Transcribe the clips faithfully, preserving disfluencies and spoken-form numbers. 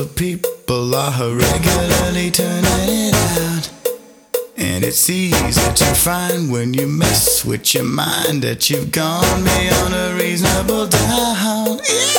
of people are regularly turning it out. And it's easy to find when you mess with your mind that you've gone beyond a reasonable doubt.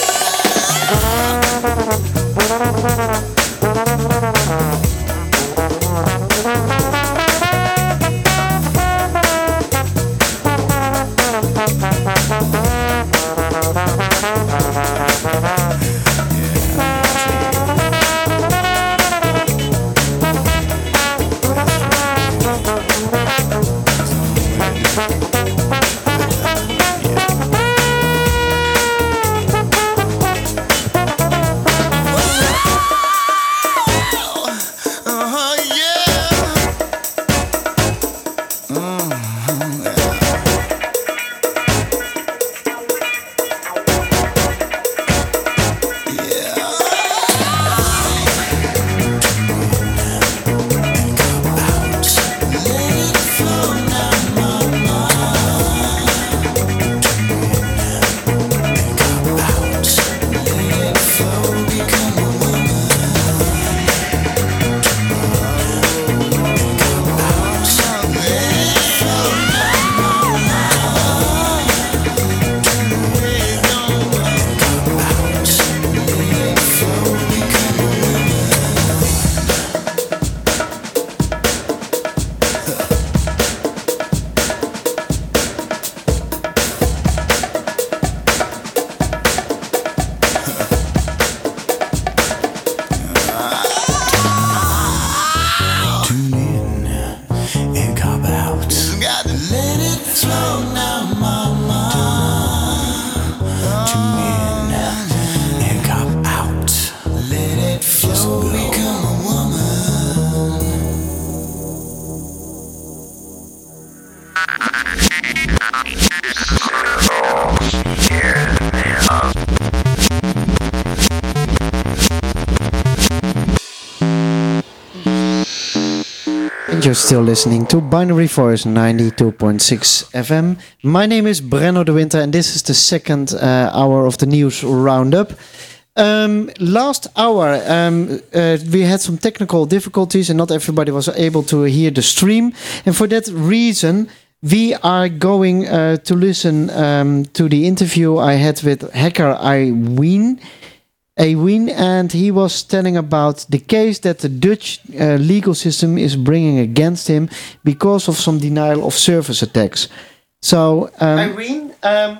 You're still listening to Binary Force ninety-two point six F M. My name is Brenno de Winter, and this is the second uh, hour of the news roundup. Um, last hour, um, uh, we had some technical difficulties, and not everybody was able to hear the stream. And for that reason, we are going uh, to listen um, to the interview I had with hacker Iwin. Ewin, and he was telling about the case that the Dutch uh, legal system is bringing against him because of some denial of service attacks. So, um, Irene, um,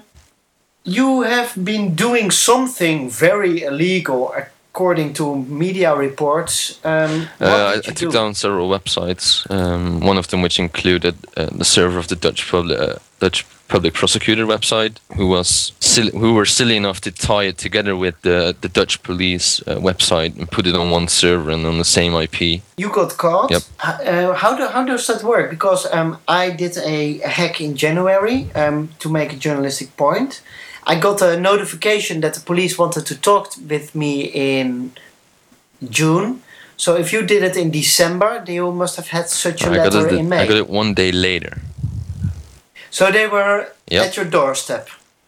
you have been doing something very illegal according to media reports. Um, uh, I, I took do? down several websites, um, one of them which included uh, the server of the Dutch public, uh, Dutch public prosecutor website, who was silly, who were silly enough to tie it together with the the Dutch police uh, website and put it on one server and on the same I P. You got caught. Yep. Uh, how do how does that work? Because um, I did a hack in January um, to make a journalistic point. I got a notification that the police wanted to talk with me in June. So if you did it in December, then you must have had such a I letter got it, in May. I got it one day later. So they were yep. at your doorstep.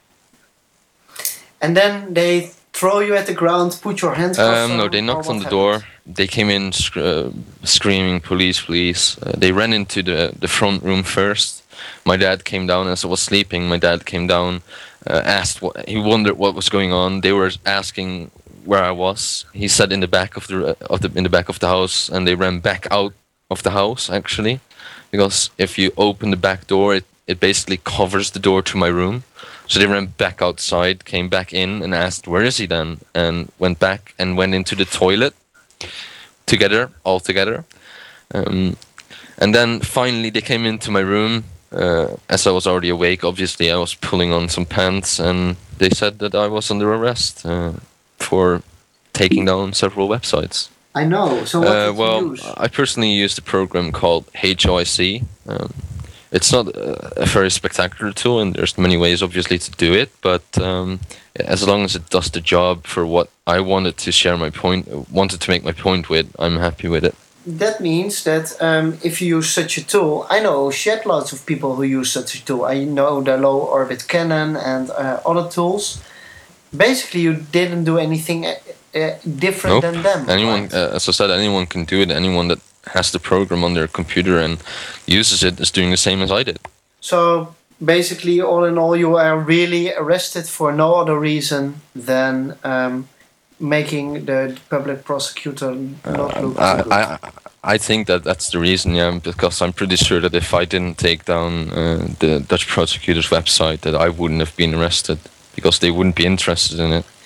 And then they throw you at the ground, put your hands up. Um, no, they knocked on the happened? door. They came in sc- uh, screaming, police, police. Uh, they ran into the, the front room first. My dad came down as I was sleeping. My dad came down, uh, asked what, he wondered what was going on. They were asking where I was. He said in the back of the of the in the back of the house, and they ran back out of the house actually, because if you open the back door, it, it basically covers the door to my room. So they ran back outside, came back in, and asked where is he then, and went back and went into the toilet together, all together. Um, and then finally they came into my room. Uh, as I was already awake, obviously I was pulling on some pants, and they said that I was under arrest uh, for taking down several websites. I know. So what uh, did well, you use? I personally used a program called H O I C. Um, it's not a, a very spectacular tool, and there's many ways, obviously, to do it. But um, as long as it does the job for what I wanted to share my point, wanted to make my point with, I'm happy with it. That means that um, if you use such a tool, I know shed loads of people who use such a tool. I know the low orbit cannon and uh, other tools. Basically, you didn't do anything uh, different Nope. than them. Anyone, right? uh, as I said, anyone can do it. Anyone that has the program on their computer and uses it is doing the same as I did. So basically, all in all, you are really arrested for no other reason than um, making the public prosecutor not Uh, look too I, good. I, I think that that's the reason, yeah, because I'm pretty sure that if I didn't take down uh, the Dutch prosecutor's website, that I wouldn't have been arrested because they wouldn't be interested in it.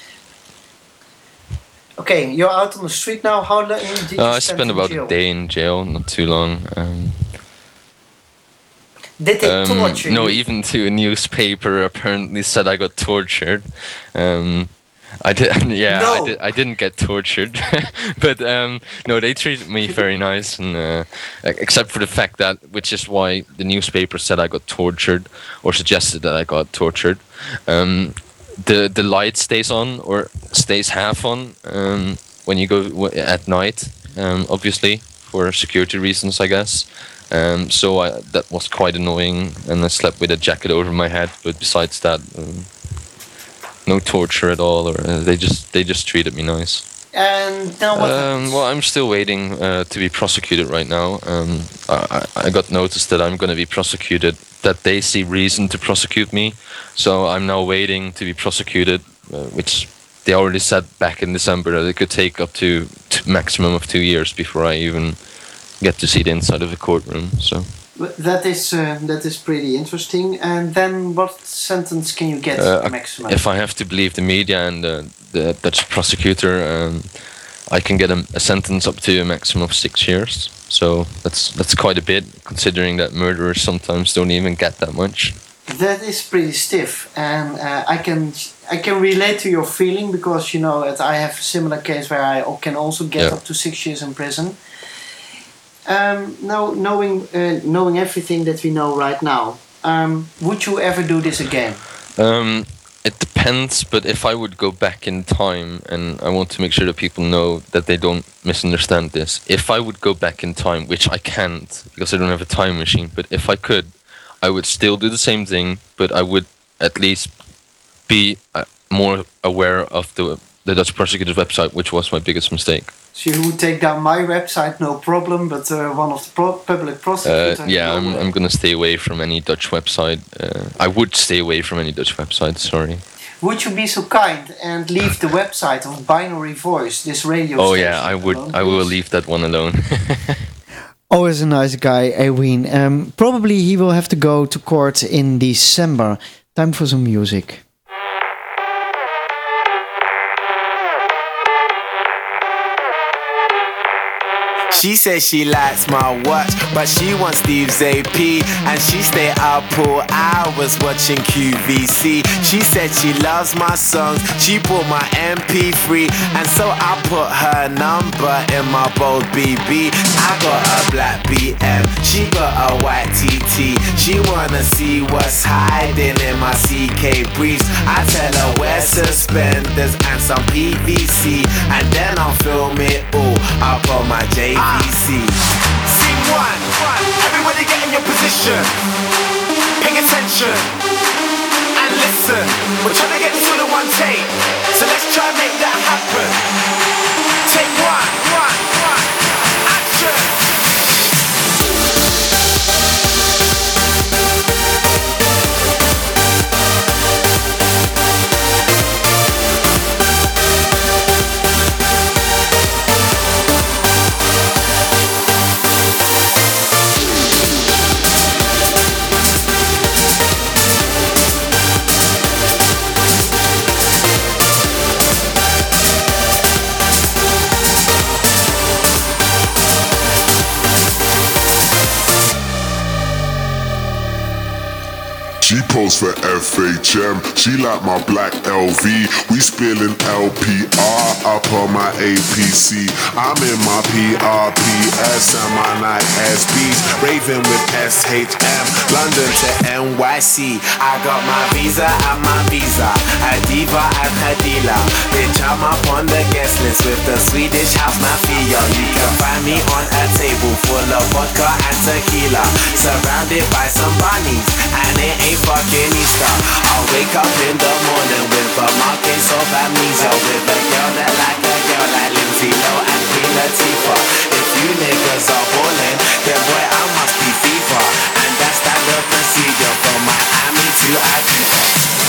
Okay, you're out on the street now. How long did you Uh, I spend spent in about jail? a day in jail, not too long. Um, Did they um, torture no, you? even to a newspaper apparently said I got tortured. Um, I did, yeah, No. I, did, I didn't get tortured, but um, no, they treated me very nice, and uh, except for the fact that, which is why the newspaper said I got tortured or suggested that I got tortured. Um, the the light stays on or stays half on um, when you go w- at night, um, obviously for security reasons, I guess. Um, so I, that was quite annoying, and I slept with a jacket over my head. But besides that. Um, No torture at all, or uh, they just they just treated me nice. And now what? Um, well, I'm still waiting uh, to be prosecuted right now. Um, I, I got notice that I'm going to be prosecuted. That they see reason to prosecute me, so I'm now waiting to be prosecuted, uh, which they already said back in December that it could take up to, to maximum of two years before I even get to see the inside of the courtroom. So. That is uh, that is pretty interesting. And then, what sentence can you get Uh, maximum? If I have to believe the media and uh, the Dutch prosecutor, um, I can get a, a sentence up to a maximum of six years. So that's that's quite a bit, considering that murderers sometimes don't even get that much. That is pretty stiff, and uh, I can I can relate to your feeling because you know that I have a similar case where I can also get Yeah. up to six years in prison. Um, now, knowing uh, knowing everything that we know right now, um, would you ever do this again? Um, it depends, but if I would go back in time, and I want to make sure that people know that they don't misunderstand this. If I would go back in time, which I can't because I don't have a time machine, but if I could, I would still do the same thing, but I would at least be uh, more aware of the the Dutch prosecutor's website, which was my biggest mistake. So you would take down my website, no problem, but uh, one of the pro- public Uh, prosecutors. yeah, no I'm way. I'm gonna stay away from any Dutch website. Uh, I would stay away from any Dutch website. Sorry. Would you be so kind and leave the website of Binary Voice, this radio Oh station? yeah, I would. alone, I will please? leave that one alone. Always a nice guy, Eween. Um, probably he will have to go to court in December. Time for some music. She says she likes my watch, but she wants Steve's A P, and she stay up all hours watching Q V C. She said she loves my songs, she bought my M P three, and so I put her number in my bold B B. I got a black B M, she got a white T T. She wanna see what's hiding in my C K briefs. I tell her wear suspenders and some P V C, and then I'll film it all up on my J V C. Scene one, everybody get in your position. Pay attention and listen. We're trying to get this all in one take, so let's try and make that happen. Take one, one, one, action. She posed for F H M, she like my black L V. We spilling L P R up on my A P C. I'm in my P R P S and my night S Bs. Raving with S H M, London to N Y C. I got my visa and my visa, her diva and her dealer. Bitch, I'm up on the guest list with the Swedish house mafia. You can find me on a table full of vodka and tequila, surrounded by some bunnies, and it ain't fucking Easter. I'll wake up in the morning with a mark case of amnesia, with a girl that like a girl like Lindsay Lohan and Queen Latifah. If you niggas are ballin', then boy I must be FIFA. And that's that the procedure from Miami to Ibiza.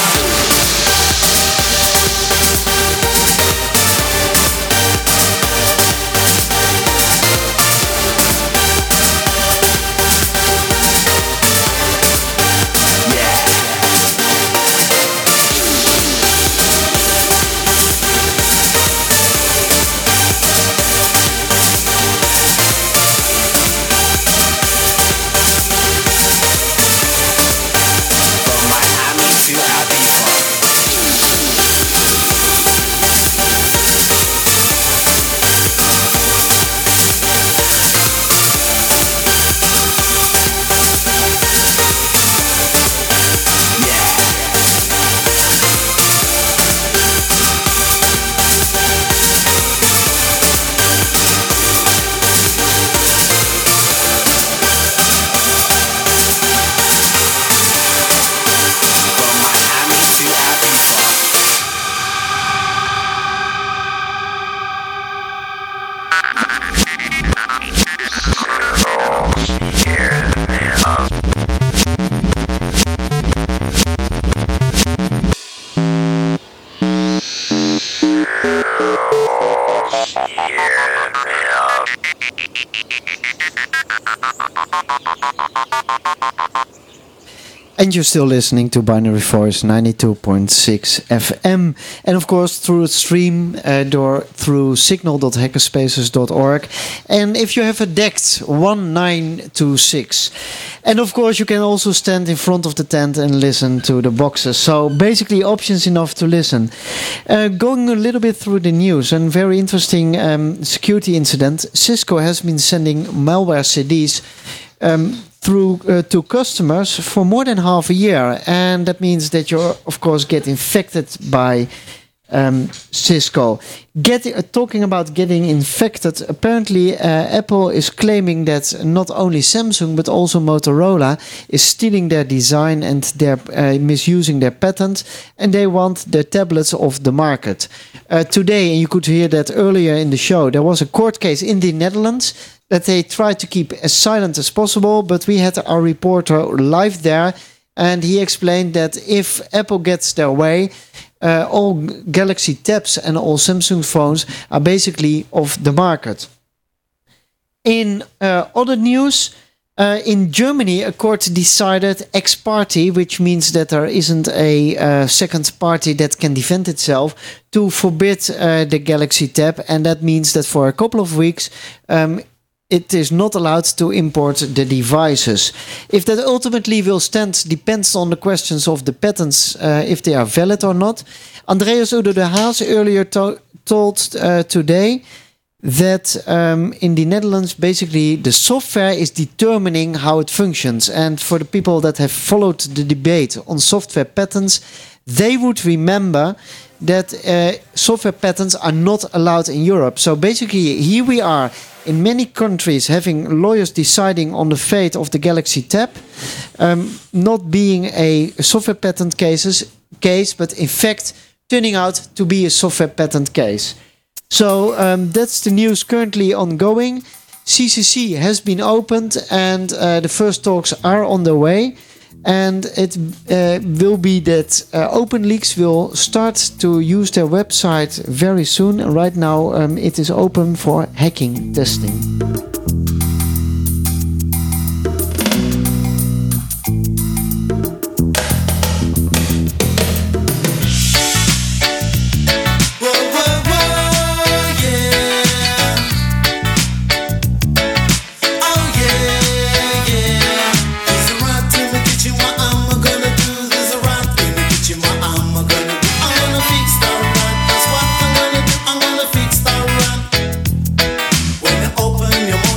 And you're still listening to Binary Force ninety-two point six F M. And of course through a stream uh, door through signal dot hackerspaces dot org. And if you have a D E C T one nine two six. And of course you can also stand in front of the tent and listen to the boxes. So basically options enough to listen. Uh, going a little bit through the news, and very interesting um, security incident. Cisco has been sending malware C Ds um, through uh, to customers for more than half a year, and that means that you of course get infected by um, Cisco. Get, uh, talking about getting infected, apparently uh, Apple is claiming that not only Samsung but also Motorola is stealing their design and they're uh, misusing their patent, and they want their tablets off the market. Uh, today, and you could hear that earlier in the show, there was a court case in the Netherlands that they tried to keep as silent as possible, but we had our reporter live there, and he explained that if Apple gets their way, uh, all Galaxy Tabs and all Samsung phones are basically off the market. In uh, other news, uh, in Germany, a court decided ex parte, which means that there isn't a uh, second party that can defend itself, to forbid uh, the Galaxy Tab, and that means that for a couple of weeks, um, it is not allowed to import the devices. If that ultimately will stand depends on the questions of the patents, uh, if they are valid or not. Andreas Udo de Haas earlier to- told uh, today that um, in the Netherlands, basically the software is determining how it functions. And for the people that have followed the debate on software patents, they would remember that uh, software patents are not allowed in Europe. So basically, here we are in many countries having lawyers deciding on the fate of the Galaxy Tab, um, not being a software patent cases, case, but in fact turning out to be a software patent case. So um, that's the news currently ongoing. C C C has been opened and uh, the first talks are on the way. And it uh, will be that uh, OpenLeaks will start to use their website very soon. Right now um, it is open for hacking testing. Open your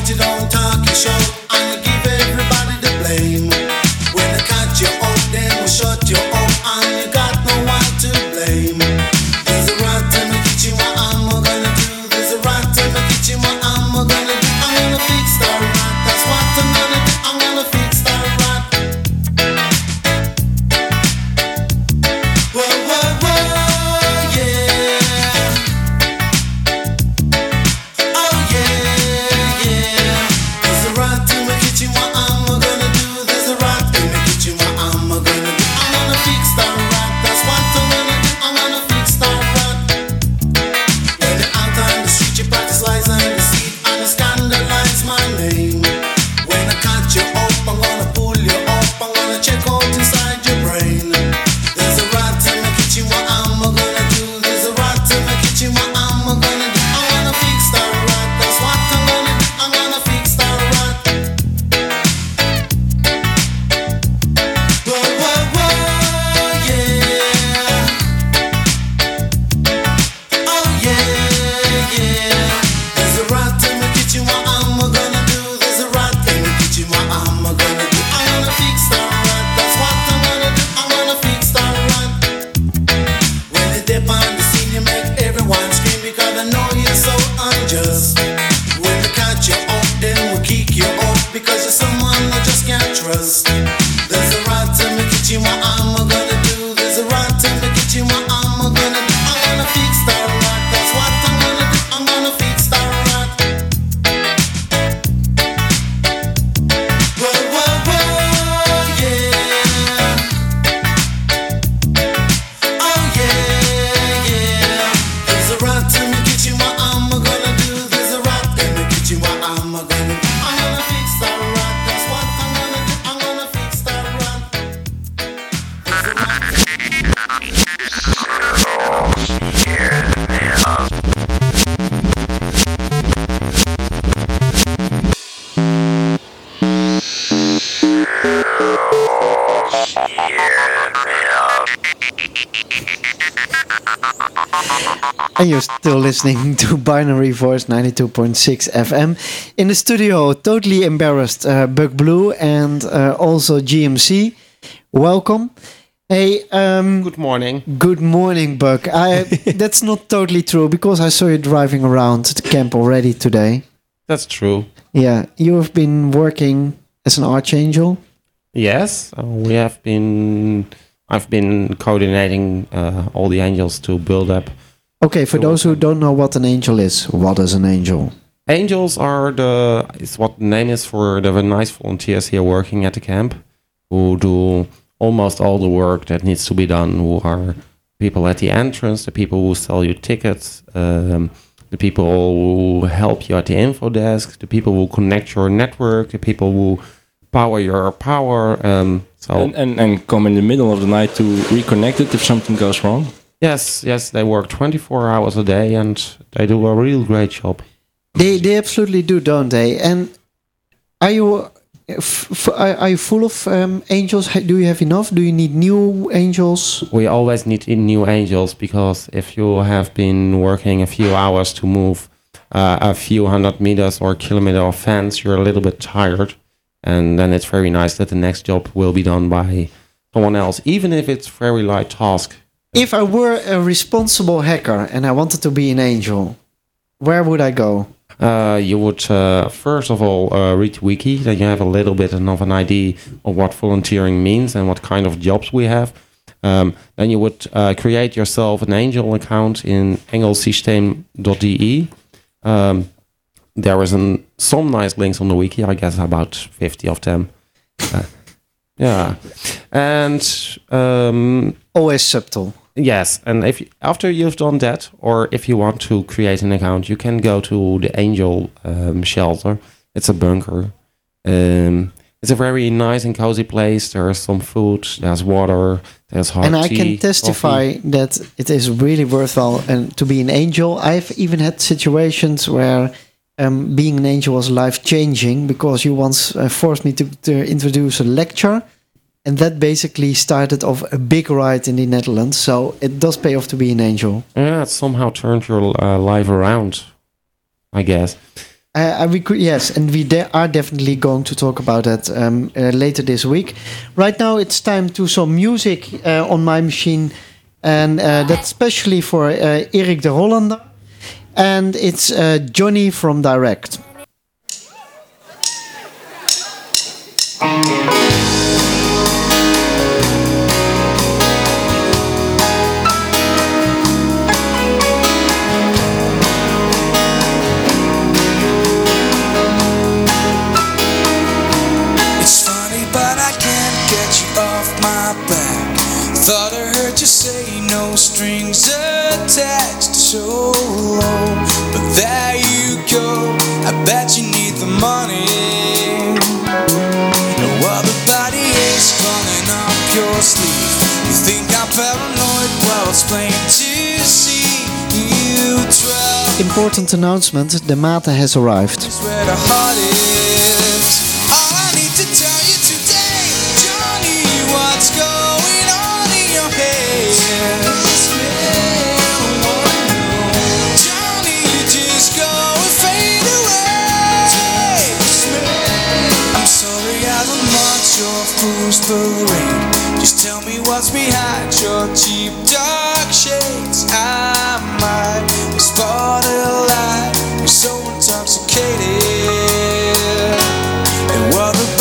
there's someone I just can't trust. There's a rat in the kitchen, what am I gonna do? There's a rat in the kitchen, what am I gonna do? I'm gonna fix that rat, that's what I'm gonna do. I'm gonna fix that rat. Whoa, whoa, whoa, yeah. Oh yeah, yeah. There's a rat in the kitchen, what am I gonna do? There's a rat in the kitchen, what am I gonna do? I'm gonna fix that rat, that's what I'm gonna do. I'm gonna fix that rat. There's a rat. And you're still listening to Binary Voice ninety-two point six F M. In the studio, totally embarrassed, uh, Buck Blue and uh, also G M C. Welcome. Hey, um, Good morning. good morning, Buck. I, that's not totally true because I saw you driving around the camp already today. That's true. Yeah, you have been working as an archangel. Yes, uh, we have been. I've been coordinating uh, all the angels to build up. Okay, for You're those who welcome. don't know what an angel is, what is an angel? Angels are the. It's what the name is for the nice volunteers here working at the camp, who do almost all the work that needs to be done. Who are people at the entrance, the people who sell you tickets, um, the people who help you at the info desk, the people who connect your network, the people who power your power. Um, so And, and and come in the middle of the night to reconnect it if something goes wrong. yes, yes, they work twenty-four hours a day and they do a real great job. They they absolutely do, don't they? And are you f- f- are are you full of um, angels? Ha- Do you have enough? Do you need new angels? We always need in new angels because if you have been working a few hours to move uh, a few hundred meters or a kilometer of fence, you're a little bit tired. And then it's very nice that the next job will be done by someone else, even if it's very light task. If I were a responsible hacker and I wanted to be an angel, where would I go? Uh, you would uh, first of all uh, read the wiki, then you have a little bit of an idea of what volunteering means and what kind of jobs we have. Um, then you would uh, create yourself an angel account in engelsysteem dot d e. Um, there is an, some nice links on the wiki, I guess about fifty of them. Uh, yeah, and um, Always subtle. yes, and if after you've done that, or if you want to create an account, you can go to the Angel um, shelter. It's a bunker. Um, it's a very nice and cozy place. There's some food, there's water, there's hot And I tea, can testify coffee. that it is really worthwhile and to be an angel. I've even had situations where um, being an angel was life-changing because you once uh, forced me to, to introduce a lecture. And that basically started off a big ride in the Netherlands. So it does pay off to be an angel. Yeah, it somehow turned your uh, life around, I guess. Uh, we could, yes, and we de- are definitely going to talk about that um, uh, later this week. Right now, it's time to some music uh, on my machine, and uh, that's especially for uh, Erik de Hollander, and it's uh, Johnny from Direct. Thought I heard you say no strings attached, so low. But there you go, I bet you need the money. No other body is crawling up your sleeve. You think I'm paranoid? Well, it's plain to see. You try. Important announcement, the Mate has arrived. Where the heart is. All I need to tell you today, Johnny, what's going on in your head? Johnny, you just go and fade away. I'm sorry I don't want your fool's parade. Just tell me what's behind your cheap dark shades. I might be spotted alive. You're so intoxicated. And what the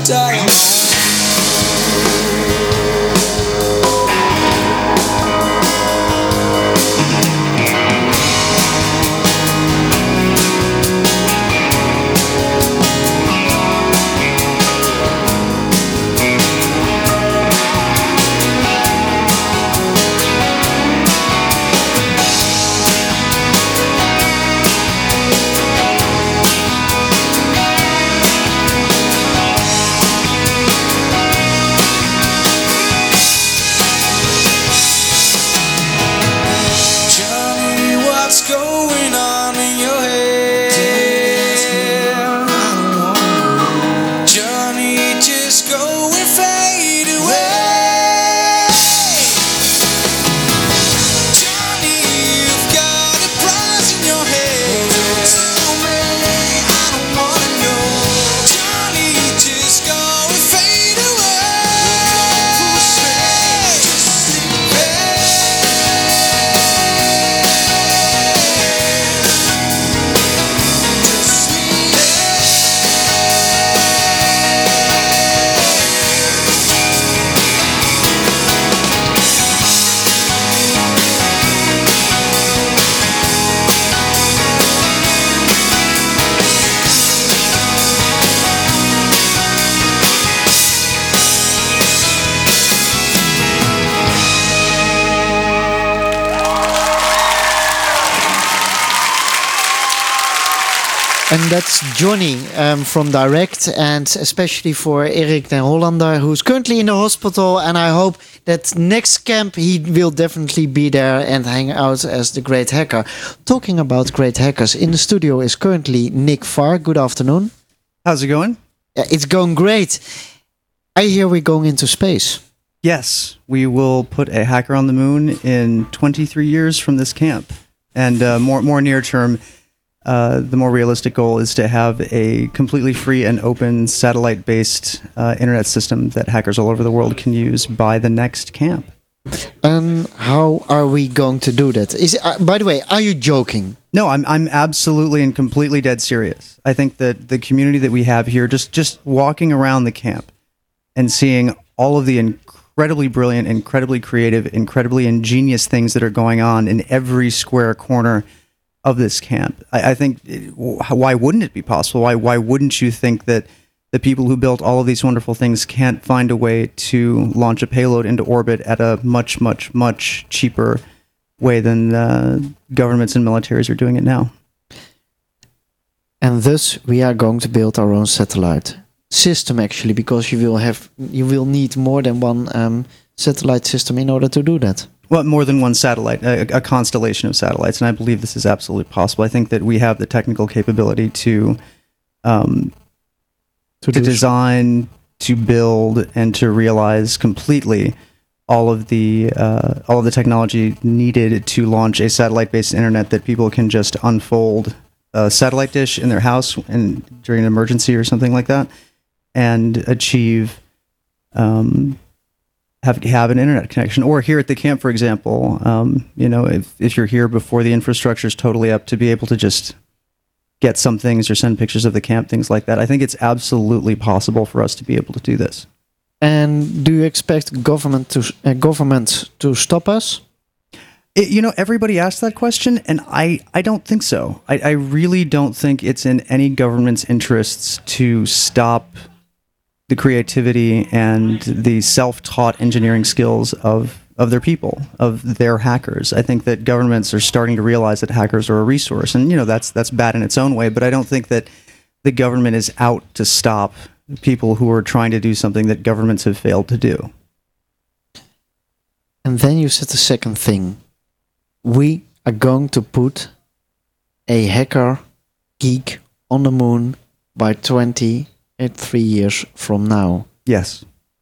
dynamite. And that's Johnny um, from Direct, and especially for Erik den Hollander, who's currently in the hospital. And I hope that next camp he will definitely be there and hang out as the great hacker. Talking about great hackers, in the studio is currently Nick Farr. Good afternoon. How's it going? Yeah, it's going great. I hear we're going into space. Yes, we will put a hacker on the moon in twenty-three years from this camp. And uh, more, more near term, Uh, the more realistic goal is to have a completely free and open satellite-based uh, internet system that hackers all over the world can use by the next camp. And how are we going to do that? Is uh, by the way, are you joking? No, I'm I'm absolutely and completely dead serious. I think that the community that we have here, just just walking around the camp and seeing all of the incredibly brilliant, incredibly creative, incredibly ingenious things that are going on in every square corner of this camp. I, I think, why wouldn't it be possible? Why why wouldn't you think that the people who built all of these wonderful things can't find a way to launch a payload into orbit at a much, much, much cheaper way than uh, governments and militaries are doing it now? And thus we are going to build our own satellite system, actually, because you will have you will need more than one um, satellite system in order to do that. Well, more than one satellite, a, a constellation of satellites, and I believe this is absolutely possible. I think that we have the technical capability to um, to, to design, to build, and to realize completely all of the uh, all of the technology needed to launch a satellite-based internet that people can just unfold a satellite dish in their house and during an emergency or something like that, and achieve. Um, Have have an internet connection, or here at the camp, for example, um, you know, if if you're here before the infrastructure is totally up, to be able to just get some things or send pictures of the camp, things like that. I think it's absolutely possible for us to be able to do this. And do you expect government to uh, government to stop us? It, you know, everybody asks that question, and I, I don't think so. I, I really don't think it's in any government's interests to stop the creativity and the self-taught engineering skills of, of their people, of their hackers. I think that governments are starting to realize that hackers are a resource, and you know that's that's bad in its own way. But I don't think that the government is out to stop people who are trying to do something that governments have failed to do. And then you said the second thing: we are going to put a hacker geek on the moon by twenty. At three years from now. Yes.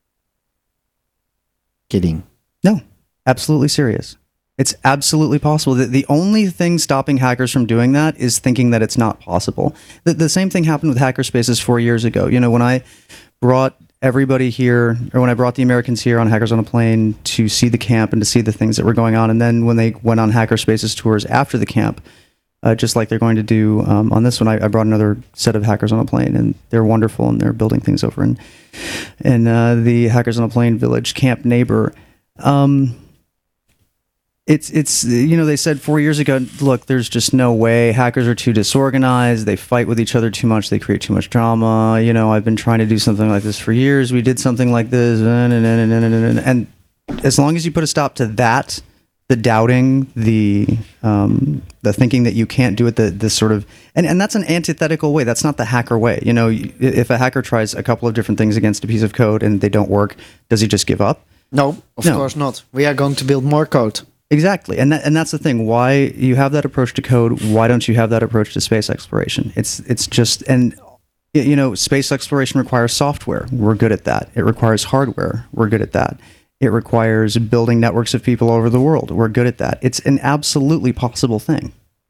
Kidding. No, absolutely serious. It's absolutely possible. The, the only thing stopping hackers from doing that is thinking that it's not possible. The, the same thing happened with Hackerspaces four years ago. You know, when I brought everybody here, or when I brought the Americans here on Hackers on a Plane to see the camp and to see the things that were going on, and then when they went on Hackerspaces tours after the camp, uh, just like they're going to do um, on this one. I, I brought another set of Hackers on a Plane, and they're wonderful, and they're building things over in in uh, the Hackers on a Plane village, Camp Neighbor. Um, It's, it's you know, they said four years ago, look, there's just no way. Hackers are too disorganized. They fight with each other too much. They create too much drama. You know, I've been trying to do something like this for years. We did something like this. And, and, and, and, and, and as long as you put a stop to that, the doubting, the um, the thinking that you can't do it, the, the sort of, and, and that's an antithetical way. That's not the hacker way. You know, if a hacker tries a couple of different things against a piece of code and they don't work, does he just give up? No, of No. course not. We are going to build more code. Exactly, and that, and that's the thing. Why you have that approach to code? Why don't you have that approach to space exploration? It's it's just, and you know, space exploration requires software. We're good at that. It requires hardware. We're good at that. It requires building networks of people all over the world. We're good at that. It's an absolutely possible thing.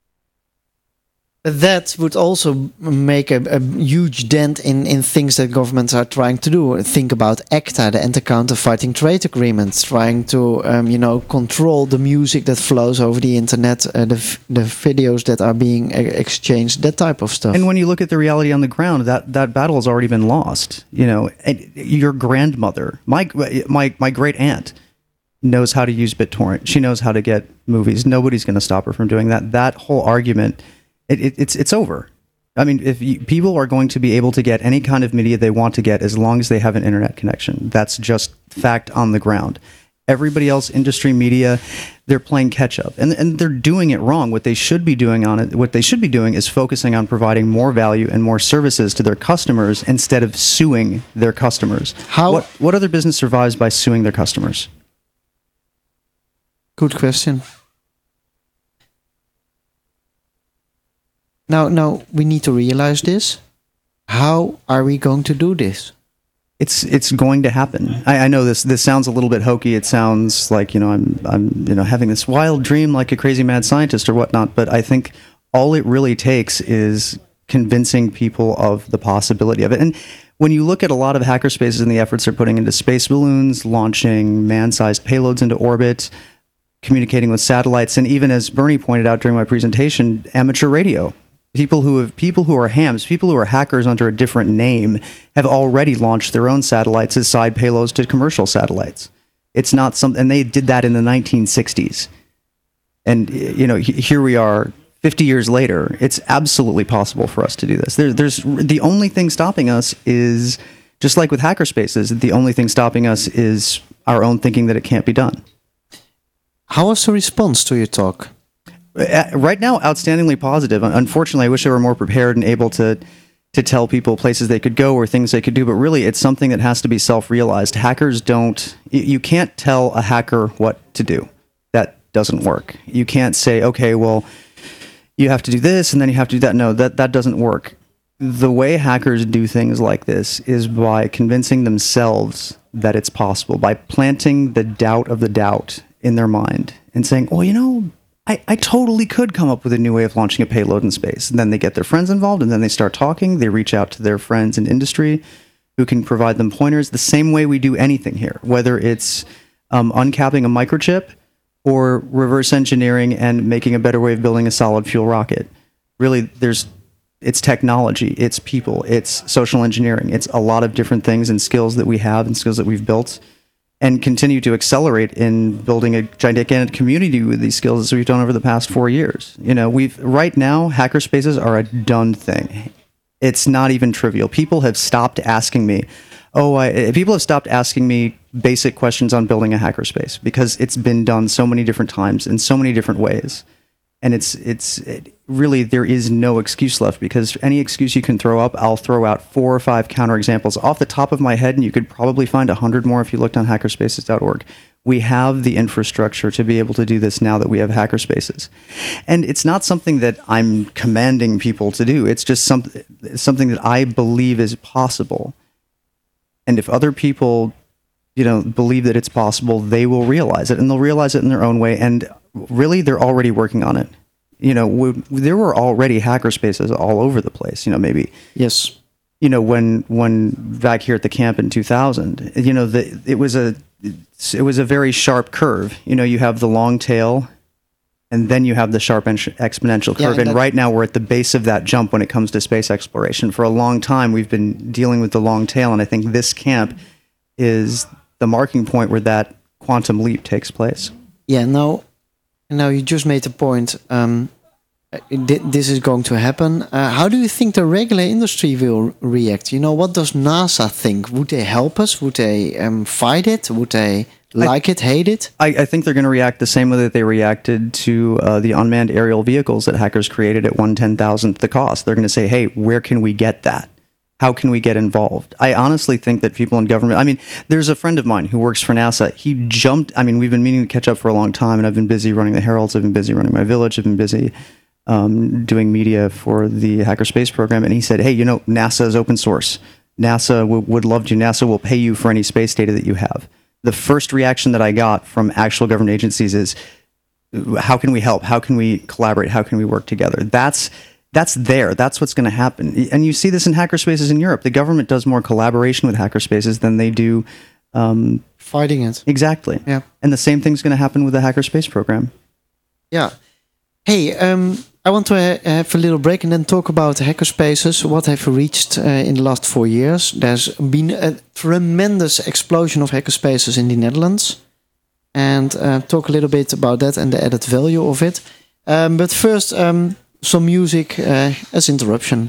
That would also make a, a huge dent in, in things that governments are trying to do. Think about ACTA, the Anti-Counterfeiting Trade Agreements, trying to um, you know control the music that flows over the internet, uh, the f- the videos that are being uh, exchanged, that type of stuff. And when you look at the reality on the ground, that, that battle has already been lost. You know, and your grandmother, my my my great aunt, knows how to use BitTorrent. She knows how to get movies. Nobody's going to stop her from doing that. That whole argument. It, it, it's it's over. I mean, if you, people are going to be able to get any kind of media they want to get as long as they have an internet connection. That's just fact on the ground. Everybody else, industry media, they're playing catch up, and and they're doing it wrong. What they should be doing on it, what they should be doing is focusing on providing more value and more services to their customers instead of suing their customers. How? What what other business survives by suing their customers? Good question. Now, now we need to realize this. How are we going to do this? It's it's going to happen. I, I know this this sounds a little bit hokey. It sounds like, you know, I'm I'm you know having this wild dream like a crazy mad scientist or whatnot. But I think all it really takes is convincing people of the possibility of it. And when you look at a lot of hackerspaces and the efforts they're putting into space balloons, launching man-sized payloads into orbit, communicating with satellites, and even as Bernie pointed out during my presentation, amateur radio. People who have people who are hams, people who are hackers under a different name, have already launched their own satellites as side payloads to commercial satellites. It's not something, and they did that in the nineteen sixties. And you know, here we are, fifty years later. It's absolutely possible for us to do this. There, there's the only thing stopping us is just like with hackerspaces. The only thing stopping us is our own thinking that it can't be done. How was the response to your talk? Right now, outstandingly positive. Unfortunately, I wish I were more prepared and able to to tell people places they could go or things they could do. But really, it's something that has to be self-realized. Hackers don't... You can't tell a hacker what to do. That doesn't work. You can't say, okay, well, you have to do this and then you have to do that. No, that, that doesn't work. The way hackers do things like this is by convincing themselves that it's possible, by planting the doubt of the doubt in their mind and saying, oh, you know... I, I totally could come up with a new way of launching a payload in space. And then they get their friends involved, and then they start talking. They reach out to their friends in industry who can provide them pointers the same way we do anything here, whether it's um, uncapping a microchip or reverse engineering and making a better way of building a solid fuel rocket. Really, there's it's technology, it's people, it's social engineering. It's a lot of different things and skills that we have and skills that we've built and continue to accelerate in building a gigantic community with these skills as we've done over the past four years. You know, we've right now, hackerspaces are a done thing. It's not even trivial. People have stopped asking me, oh, I, people have stopped asking me basic questions on building a hackerspace because it's been done so many different times in so many different ways. And it's it's it, really, there is no excuse left because any excuse you can throw up, I'll throw out four or five counterexamples off the top of my head, and you could probably find a hundred more if you looked on hackerspaces dot org. We have the infrastructure to be able to do this now that we have hackerspaces. And it's not something that I'm commanding people to do. It's just some, something that I believe is possible. And if other people, you know, believe that it's possible, they will realize it, and they'll realize it in their own way. And really, they're already working on it. You know, we, there were already hackerspaces all over the place. You know, maybe yes. You know, when when back here at the camp in two thousand, you know, the it was a it was a very sharp curve. You know, you have the long tail, and then you have the sharp en- exponential Yeah, curve. and and that- right now we're at the base of that jump when it comes to space exploration. For a long time, we've been dealing with the long tail, and I think this camp is the marking point where that quantum leap takes place. Yeah, now, now you just made the point. Um, uh, thi- this is going to happen. Uh, how do you think the regular industry will react? You know, what does NASA think? Would they help us? Would they um, fight it? Would they like it, hate it? I, I think they're going to react the same way that they reacted to uh, the unmanned aerial vehicles that hackers created at one ten thousandth the cost. They're going to say, hey, where can we get that? How can we get involved? I honestly think that people in government, I mean, there's a friend of mine who works for NASA. He jumped, I mean, we've been meaning to catch up for a long time, and I've been busy running the Heralds, I've been busy running my village, I've been busy um, doing media for the Hackerspace program. And he said, hey, you know, NASA is open source. NASA w- would love to, NASA will pay you for any space data that you have. The first reaction that I got from actual government agencies is, how can we help? How can we collaborate? How can we work together? That's that's there. That's what's going to happen. And you see this in hackerspaces in Europe. The government does more collaboration with hackerspaces than they do um, fighting it. Exactly. Yeah. And the same thing's going to happen with the hackerspace program. Yeah. Hey, um, I want to ha- have a little break and then talk about hackerspaces. What have we reached uh, in the last four years? There's been a tremendous explosion of hackerspaces in the Netherlands, and uh, talk a little bit about that and the added value of it. Um, but first, um, some music uh, as interruption.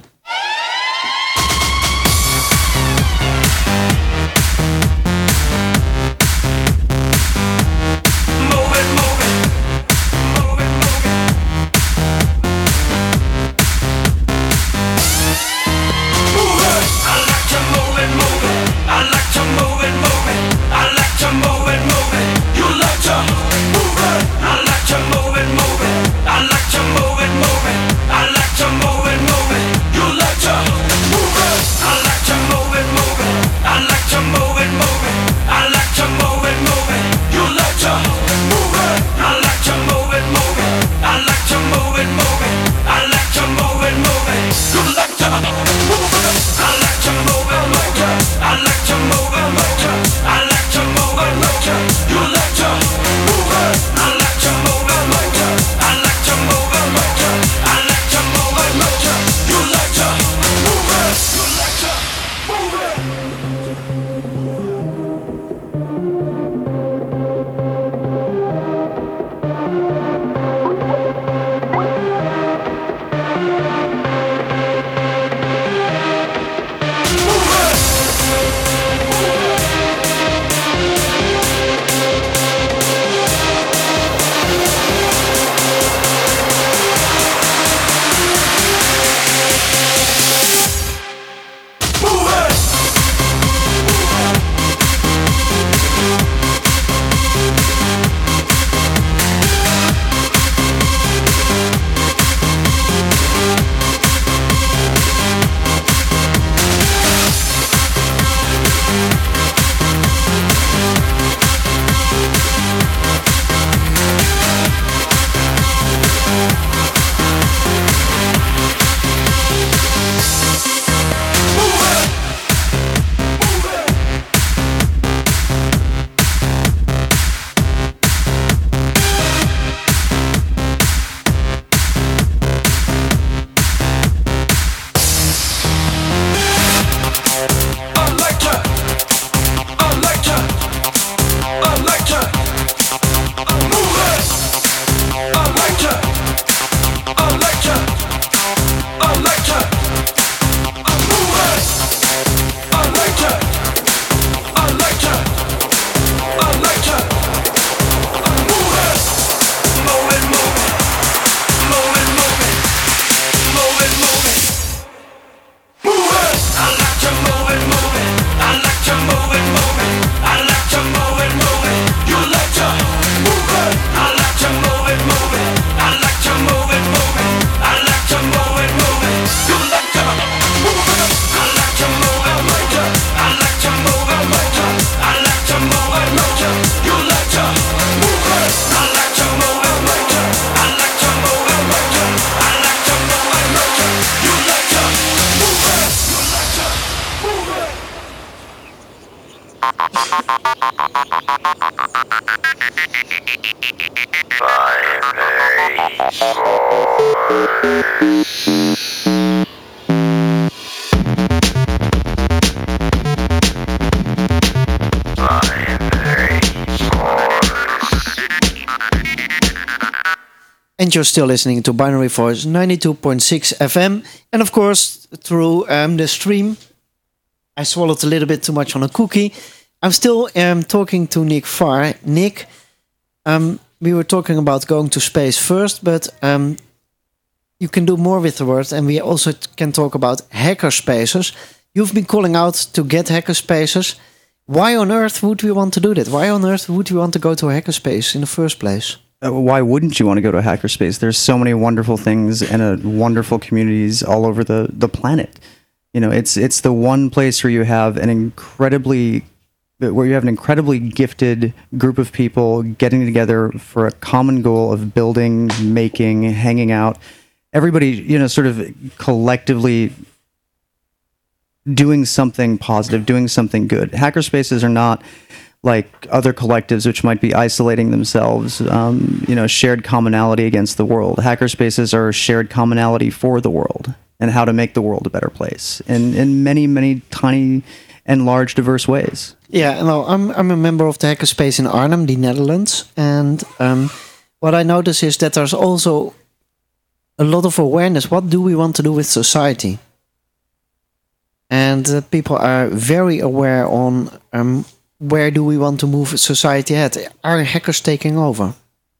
Fire. And you're still listening to Binary Force ninety-two point six F M. And of course, through um, the stream, I swallowed a little bit too much on a cookie. I'm still um, talking to Nick Farr. Nick, um, we were talking about going to space first, but um, you can do more with the word. And we also can talk about hackerspaces. You've been calling out to get hackerspaces. Why on earth would we want to do that? Why on earth would we want to go to a hackerspace in the first place? Uh, why wouldn't you want to go to a hackerspace? There's so many wonderful things and uh, wonderful communities all over the, the planet. You know, it's it's the one place where you have an incredibly where you have an incredibly gifted group of people getting together for a common goal of building, making, hanging out. Everybody, you know, sort of collectively doing something positive, doing something good. Hackerspaces are not like other collectives which might be isolating themselves, um, you know, shared commonality against the world. Hackerspaces are shared commonality for the world and how to make the world a better place in, in many, many tiny and large diverse ways. Yeah, no, I'm I'm a member of the hackerspace in Arnhem, the Netherlands, and um, what I notice is that there's also a lot of awareness. What do we want to do with society? And uh, people are very aware on um, where do we want to move society ahead? Are hackers taking over?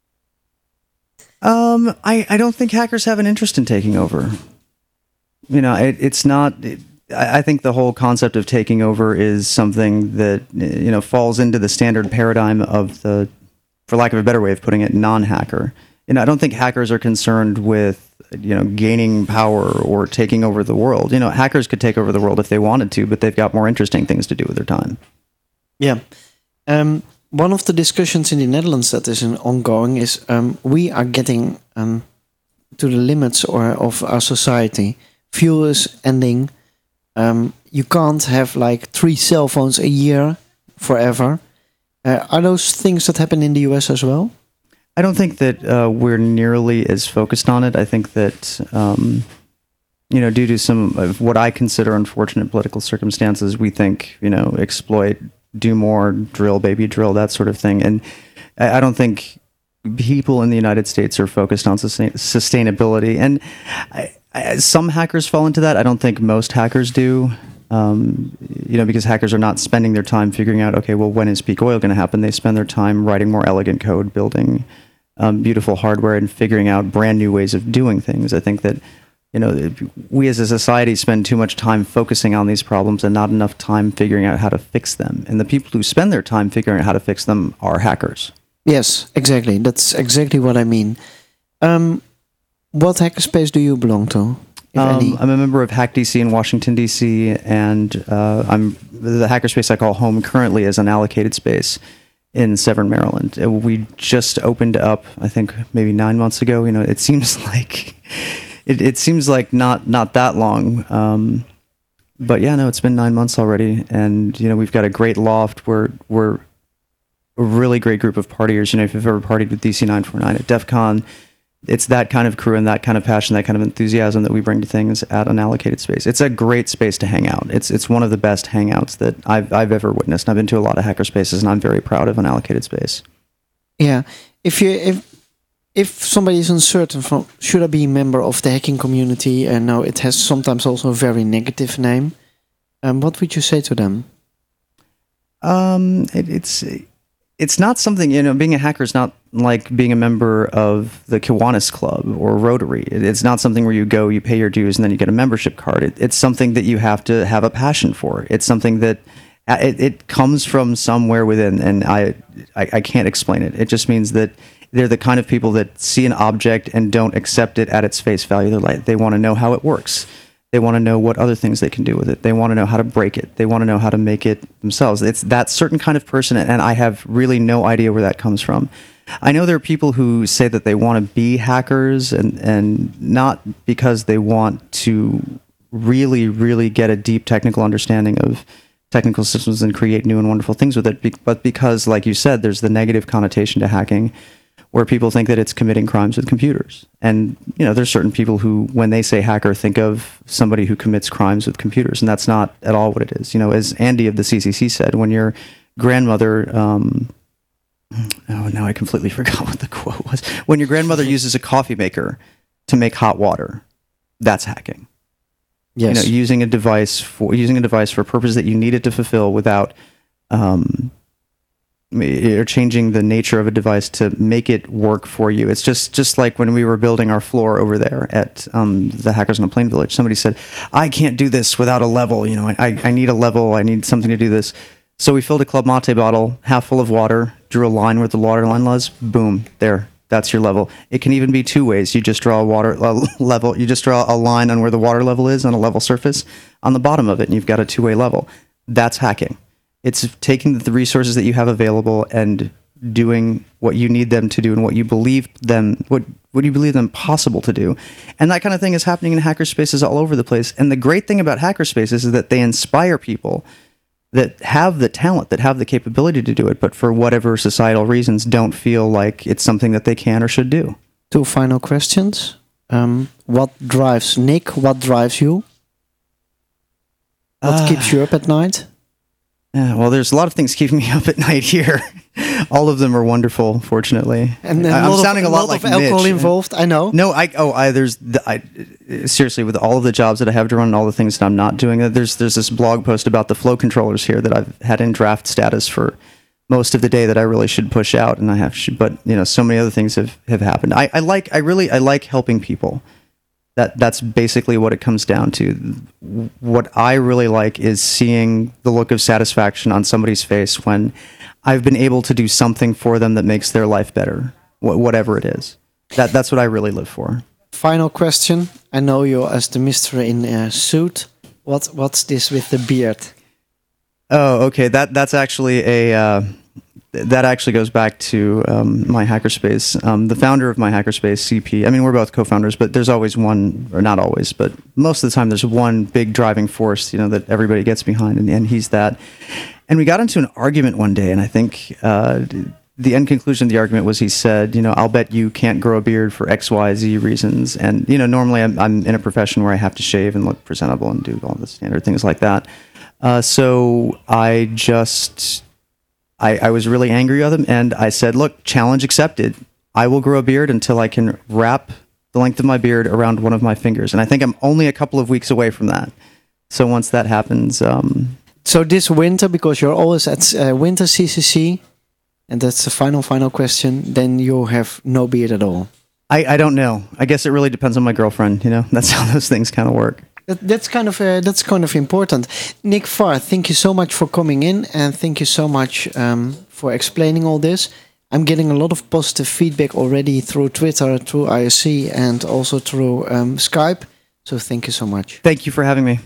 Um, I, I don't think hackers have an interest in taking over. You know, it, it's not... It, I think the whole concept of taking over is something that, you know, falls into the standard paradigm of the, for lack of a better way of putting it, non-hacker. And I don't think hackers are concerned with, you know, gaining power or taking over the world. You know, hackers could take over the world if they wanted to, but they've got more interesting things to do with their time. Yeah. Um, one of the discussions in the Netherlands that is ongoing is um, we are getting um, to the limits or of our society. Fuel is ending. Um, you can't have like three cell phones a year forever. Uh, are those things that happen in the U S as well? I don't think that uh, we're nearly as focused on it. I think that, um, you know, due to some of what I consider unfortunate political circumstances, we think, you know, exploit, do more, drill, baby, drill, that sort of thing. And I, I don't think people in the United States are focused on sustain- sustainability. And I, some hackers fall into that. I don't think most hackers do, um, you know, because hackers are not spending their time figuring out, okay, well, when is peak oil going to happen? They spend their time writing more elegant code, building um, beautiful hardware, and figuring out brand new ways of doing things. I think that, you know, we as a society spend too much time focusing on these problems and not enough time figuring out how to fix them. And the people who spend their time figuring out how to fix them are hackers. Yes, exactly. That's exactly what I mean. Um, What hackerspace do you belong to, if um, any? I'm a member of Hack D C in Washington, D C, and uh, I'm the hackerspace I call home currently is an allocated space in Severn, Maryland. We just opened up, I think, maybe nine months ago. You know, it seems like it, it seems like not not that long, um, but yeah, no, it's been nine months already, and you know, we've got a great loft. We're we're a really great group of partiers. You know, if you've ever partied with D C nine forty-nine at DEF CON, it's that kind of crew and that kind of passion, that kind of enthusiasm that we bring to things at an allocated space. It's a great space to hang out. It's it's one of the best hangouts that I've I've ever witnessed. And I've been to a lot of hacker spaces, and I'm very proud of an allocated space. Yeah, if you if if somebody is uncertain from should I be a member of the hacking community, and now it has sometimes also a very negative name, um, what would you say to them? Um, it, it's. It's not something, you know, being a hacker is not like being a member of the Kiwanis Club or Rotary. It, it's not something where you go, you pay your dues, and then you get a membership card. It, it's something that you have to have a passion for. It's something that it, it comes from somewhere within, and I, I I can't explain it. It just means that they're the kind of people that see an object and don't accept it at its face value. They're like, they want to know how it works. They want to know what other things they can do with it. They want to know how to break it. They want to know how to make it themselves. It's that certain kind of person, and I have really no idea where that comes from. I know there are people who say that they want to be hackers, and, and not because they want to really, really get a deep technical understanding of technical systems and create new and wonderful things with it, but because, like you said, there's the negative connotation to hacking, where people think that it's committing crimes with computers. And, you know, there's certain people who, when they say hacker, think of somebody who commits crimes with computers, and that's not at all what it is. You know, as Andy of the C C C said, when your grandmother, um, oh, now I completely forgot what the quote was. When your grandmother uses a coffee maker to make hot water, that's hacking. Yes. You know, using a device for using a device for a purpose that you need it to fulfill without um, or changing the nature of a device to make it work for you. It's just just like when we were building our floor over there at um, the Hackers on a Plane Village. Somebody said, "I can't do this without a level. You know, I I need a level. I need something to do this." So we filled a Club Mate bottle half full of water, drew a line where the water line was. Boom, there. That's your level. It can even be two ways. You just draw a water a level. You just draw a line on where the water level is on a level surface on the bottom of it, and you've got a two-way level. That's hacking. It's taking the resources that you have available and doing what you need them to do and what you believe them what what you believe them possible to do. And that kind of thing is happening in hackerspaces all over the place. And the great thing about hackerspaces is that they inspire people that have the talent, that have the capability to do it, but for whatever societal reasons don't feel like it's something that they can or should do. Two final questions. Um, what drives Nick? What drives you? What uh, keeps you up at night? Yeah, well, there's a lot of things keeping me up at night here. All of them are wonderful, fortunately. And then I'm sounding of, a lot, lot like of alcohol Mitch. Involved. I know. No, I oh, I there's the, I seriously with all of the jobs that I have to run and all the things that I'm not doing. There's there's this blog post about the flow controllers here that I've had in draft status for most of the day that I really should push out, and I have. But you know, so many other things have, have happened. I, I like I really I like helping people. That that's basically what it comes down to. What I really like is seeing the look of satisfaction on somebody's face when I've been able to do something for them that makes their life better, wh- whatever it is. That that's what I really live for. Final question. I know you as the Mister in a suit. What what's this with the beard? Oh, okay. That that's actually a. Uh, That actually goes back to um, my hackerspace. Um, the founder of my hackerspace, C P. I mean, we're both co-founders, but there's always one, or not always, but most of the time, there's one big driving force, you know, that everybody gets behind, and, and he's that. And we got into an argument one day, and I think uh, the end conclusion of the argument was he said, you know, I'll bet you can't grow a beard for X, Y, Z reasons. And you know, normally I'm, I'm in a profession where I have to shave and look presentable and do all the standard things like that. Uh, so I just. I, I was really angry with him, and I said, look, challenge accepted. I will grow a beard until I can wrap the length of my beard around one of my fingers. And I think I'm only a couple of weeks away from that. So once that happens... Um, so this winter, because you're always at uh, Winter C C C, and that's the final, final question, then you have no beard at all. I, I don't know. I guess it really depends on my girlfriend, you know? That's how those things kind of work. That, that's kind of uh, that's kind of important. Nick Farr, thank you so much for coming in, and thank you so much um, for explaining all this. I'm getting a lot of positive feedback already through Twitter, through I S C, and also through um, Skype. So thank you so much. Thank you for having me.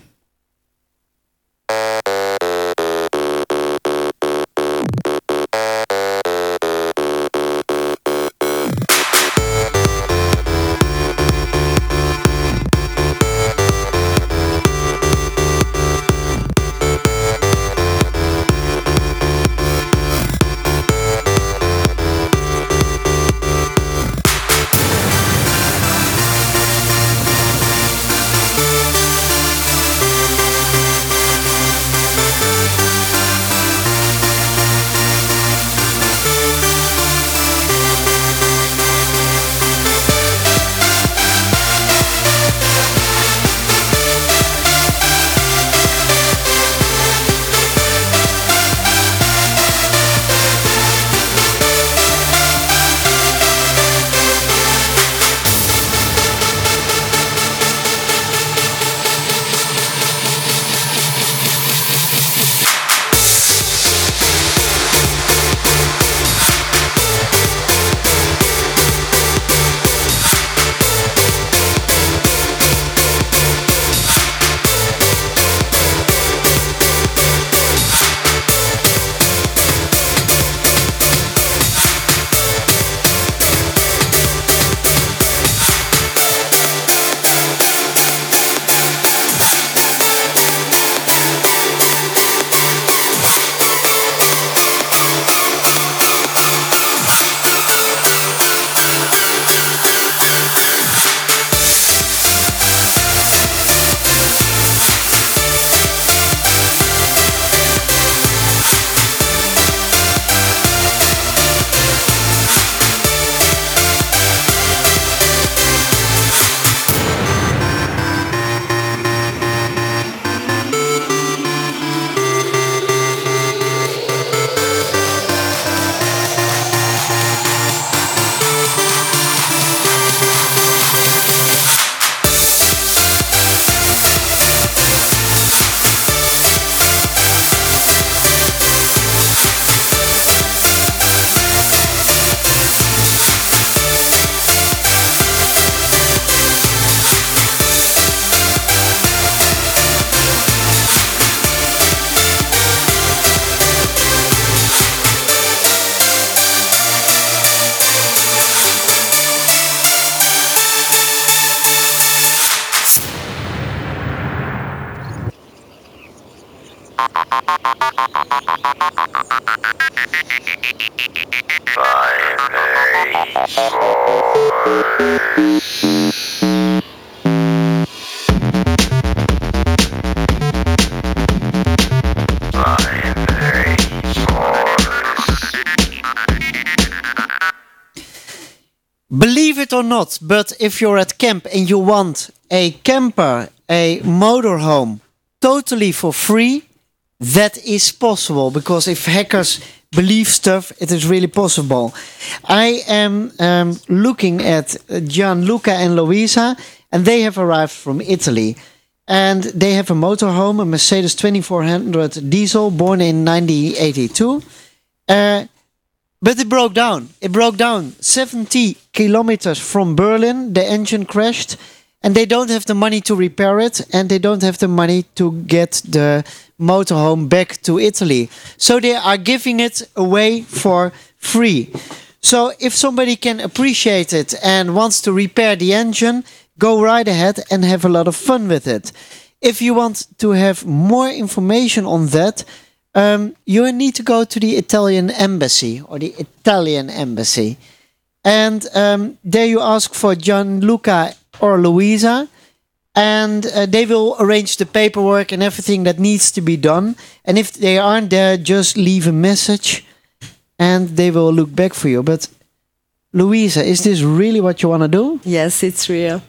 Believe it or not, but if you're at camp and you want a camper, a motorhome, totally for free, that is possible. Because if hackers believe stuff, it is really possible. I am um, looking at Gianluca and Luisa, and they have arrived from Italy. And they have a motorhome, a Mercedes twenty-four hundred diesel, born in nineteen eighty-two. Uh, But it broke down. It broke down seventy kilometers from Berlin. The engine crashed, and they don't have the money to repair it, and they don't have the money to get the motorhome back to Italy. So they are giving it away for free. So if somebody can appreciate it and wants to repair the engine, go right ahead and have a lot of fun with it. If you want to have more information on that, Um, you need to go to the Italian embassy or the Italian embassy, and um, there you ask for Gianluca or Luisa, and uh, they will arrange the paperwork and everything that needs to be done. And if they aren't there, just leave a message, and they will look back for you. But Luisa, is this really what you want to do? Yes, it's real.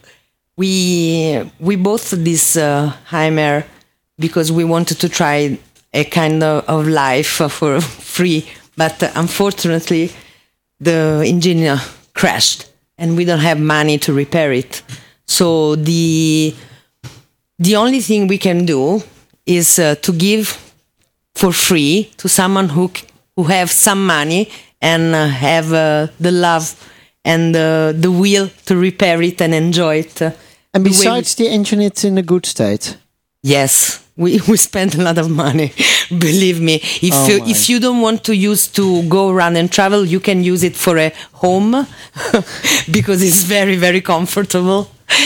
We we bought this uh, Heimer because we wanted to try a kind of, of life for free, but uh, unfortunately the engine crashed and we don't have money to repair it. So the the only thing we can do is uh, to give for free to someone who who have some money and uh, have uh, the love and uh, the will to repair it and enjoy it. Uh, and besides the engine, it's in a good state. Yes. We we spend a lot of money, believe me. If Oh you, my. if you don't want to use to go around and travel, you can use it for a home because it's very very comfortable.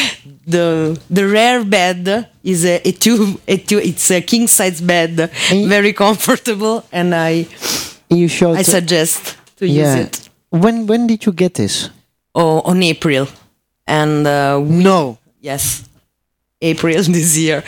The the rare bed is a, a two a two it's a king size bed, you- very comfortable, and I You showed I suggest to use yeah. it. When when did you get this? Oh, on April, and uh, we- No. yes, April this year.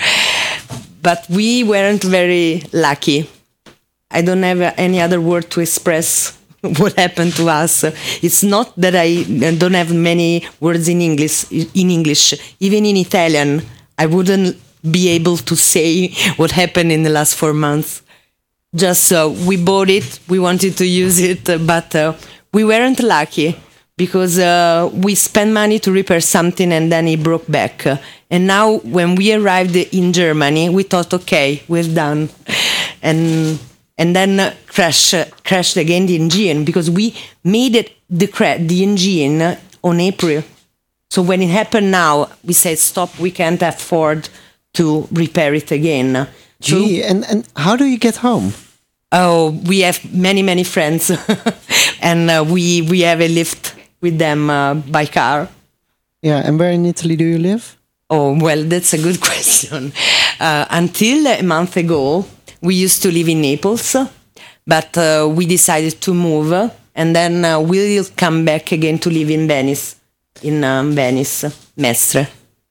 But we weren't very lucky. I don't have any other word to express what happened to us. It's not that I don't have many words in English. In English, even in Italian, I wouldn't be able to say what happened in the last four months. Just uh, we bought it, we wanted to use it, uh, but uh, we weren't lucky because uh, we spent money to repair something and then it broke back. Uh, and now when we arrived in Germany, we thought, okay, we're done. And and then uh, crash, uh, crashed again the engine because we made it the, cra- the engine on April. So when it happened now, we said, stop, we can't afford to repair it again. So- Gee, and, and how do you get home? Oh, we have many, many friends, and uh, we we have a lift with them uh, by car. Yeah, and where in Italy do you live? Oh, well, that's a good question. Uh, until a month ago, we used to live in Naples, but uh, we decided to move, and then uh, we'll come back again to live in Venice, in um, Venice, Mestre.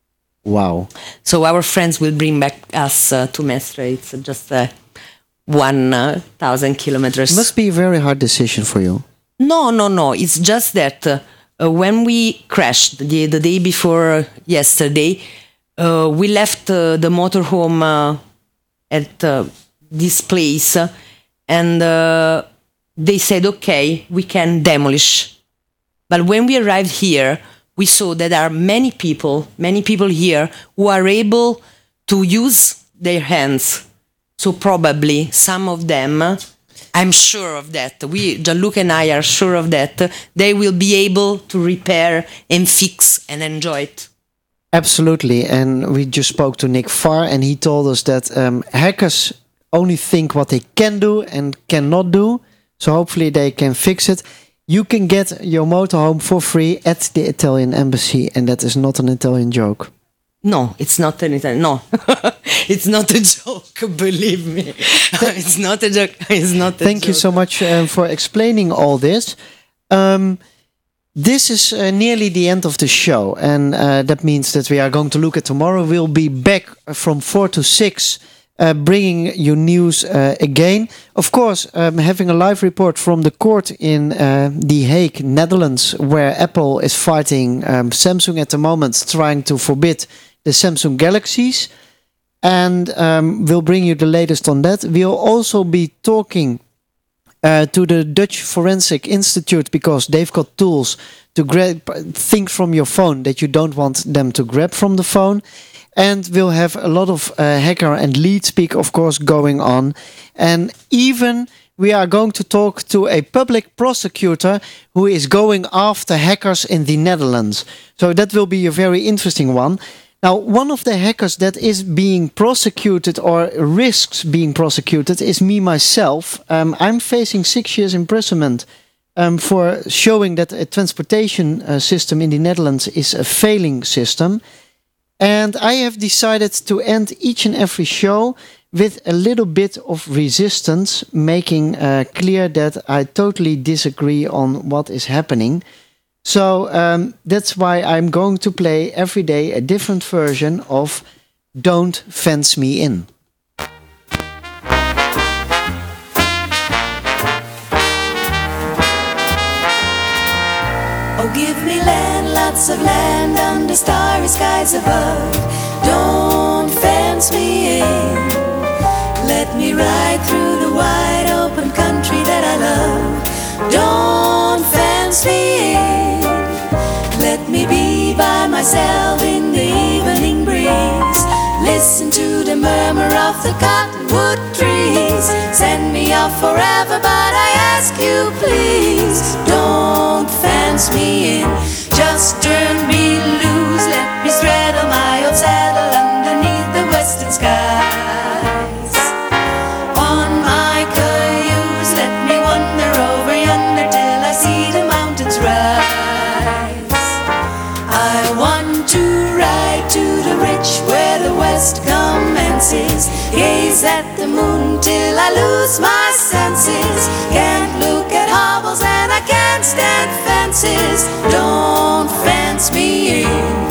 Wow. So our friends will bring back us uh, to Mestre. It's just uh, one uh, thousand kilometers. Must be a very hard decision for you. No, no, no. It's just that uh, uh, when we crashed the, the day before yesterday, uh, we left uh, the motorhome uh, at uh, this place, uh, and uh, they said, okay, we can demolish. But when we arrived here, we saw that there are many people, many people here who are able to use their hands. So probably some of them, I'm sure of that, we, Gianluca and I are sure of that, they will be able to repair and fix and enjoy it. Absolutely. And we just spoke to Nick Farr, and he told us that um, hackers only think what they can do and cannot do. So hopefully they can fix it. You can get your motorhome for free at the Italian embassy, and that is not an Italian joke. No, it's not an Italian. No, it's not a joke. Believe me, it's not a joke. It's not. A Thank joke. you so much uh, for explaining all this. Um, this is uh, nearly the end of the show, and uh, that means that we are going to look at tomorrow. We'll be back from four to six, uh, bringing you news uh, again. Of course, um, having a live report from the court in uh, The Hague, Netherlands, where Apple is fighting um, Samsung at the moment, trying to forbid the Samsung Galaxies, and um, we'll bring you the latest on that. We'll also be talking uh, to the Dutch Forensic Institute, because they've got tools to grab things from your phone that you don't want them to grab from the phone. And we'll have a lot of uh, hacker and lead speak, of course, going on. And even we are going to talk to a public prosecutor who is going after hackers in the Netherlands. So that will be a very interesting one. Now, one of the hackers that is being prosecuted or risks being prosecuted is me, myself. Um, I'm facing six years imprisonment um, for showing that a transportation uh, system in the Netherlands is a failing system. And I have decided to end each and every show with a little bit of resistance, making uh, clear that I totally disagree on what is happening. So um, that's why I'm going to play every day a different version of Don't Fence Me In. Oh, give me land, lots of land under starry skies above. Don't fence me in. Let me ride through the wide open country that I love. Don't fence me in. Let me be by myself in the evening breeze. Listen to the murmur of the cottonwood trees. Send me off forever, but I ask you please, don't fence me in. Just turn me loose, let me straddle my old saddle underneath the western skies. On my cayuse, let me wander over yonder till I see the mountains rise. I want to ride to the ridge where the west commences. Gaze at the moon till I lose my senses. Can't look at hobbles and I can't stand fences. Don't fence me in.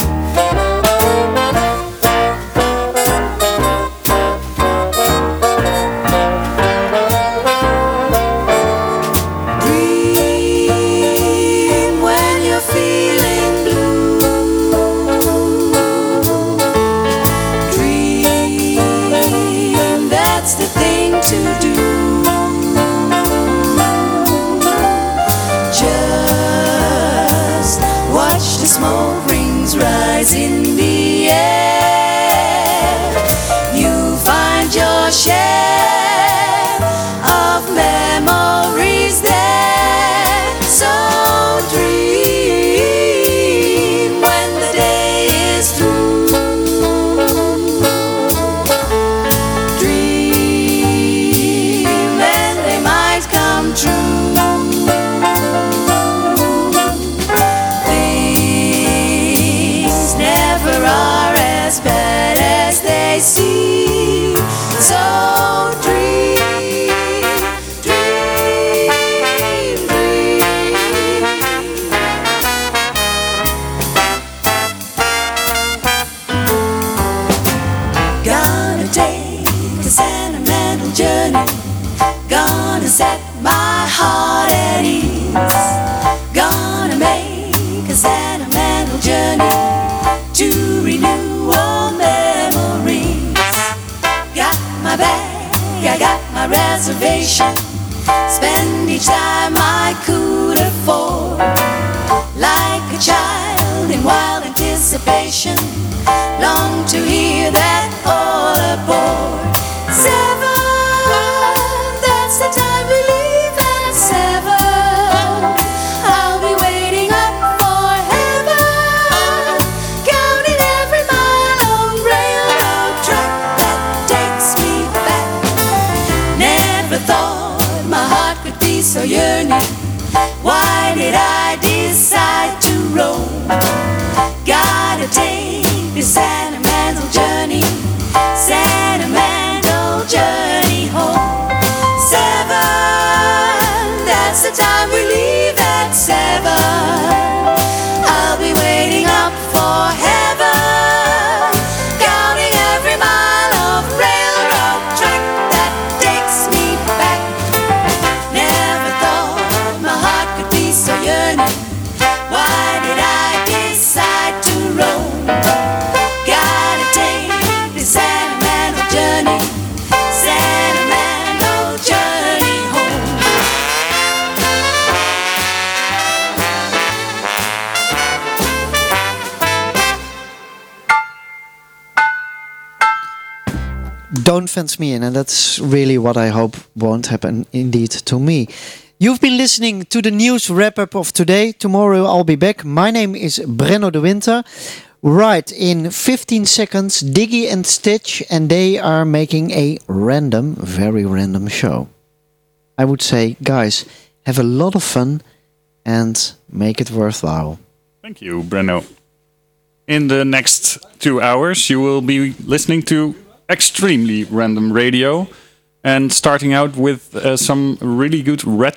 Smoke rings rise in the air. You find your share of memories there. So dream when the day is through. Dream and they might come true. Are as bad as they seem. So dream, dream, dream. Gonna take a sentimental journey. Gonna set my heart at ease. Gonna make a sentimental journey to renew all memories. Got my bag, I got my reservation. Spend each time I could afford. Like a child in wild anticipation. Long to hear that all aboard. Seven, that's the time we leave at seven. I'll be waiting up forever. Counting every mile on railroad track that takes me back. Never thought my heart could be so yearning. Why did I decide to roam? Gotta take this animal journey, sentimental journey home. Seven, that's the time we leave at seven. I'll be waiting up for heaven, counting every mile of railroad track that takes me back. Never thought my heart could be so yearning. Why did I decide to roam? Gotta take this sentimental journey, sentimental journey home. Don't fence me in, and that's really what I hope won't happen indeed to me. You've been listening to the news wrap-up of today. Tomorrow I'll be back. My name is Brenno de Winter. Right, in fifteen seconds, Diggy and Stitch, and they are making a random, very random show. I would say, guys, have a lot of fun and make it worthwhile. Thank you, Brenno. In the next two hours, you will be listening to extremely random radio, and starting out with uh, some really good retro